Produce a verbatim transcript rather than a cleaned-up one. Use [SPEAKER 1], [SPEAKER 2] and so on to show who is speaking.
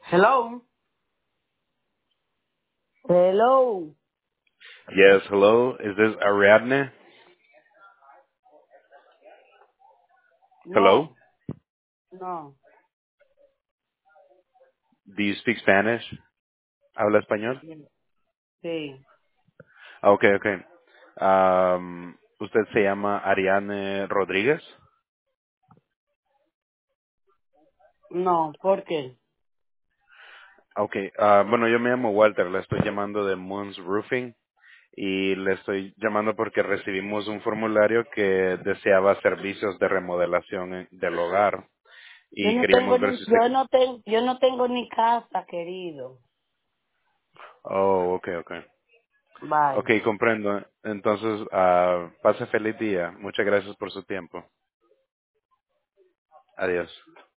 [SPEAKER 1] Hello. Hello.
[SPEAKER 2] Yes, hello. Is this Ariadne? Hello.
[SPEAKER 1] No, no.
[SPEAKER 2] Do you speak Spanish? ¿Habla español?
[SPEAKER 1] Sí.
[SPEAKER 2] Ah, okay, okay. Um, ¿Usted se llama Ariadne Rodríguez?
[SPEAKER 1] No, ¿por qué?
[SPEAKER 2] Okay. Ah, bueno, yo me llamo Walter. Le estoy llamando de Moon's Roofing y le estoy llamando porque recibimos un formulario que deseaba servicios de remodelación en- del hogar
[SPEAKER 1] Yo
[SPEAKER 2] y
[SPEAKER 1] no tengo
[SPEAKER 2] queríamos ver
[SPEAKER 1] ni,
[SPEAKER 2] si usted.
[SPEAKER 1] yo no tengo, yo no tengo ni casa, querido.
[SPEAKER 2] Oh, okay, okay.
[SPEAKER 1] Bye.
[SPEAKER 2] Okay, comprendo. Entonces, ah, pase feliz día. Muchas gracias por su tiempo. Adiós.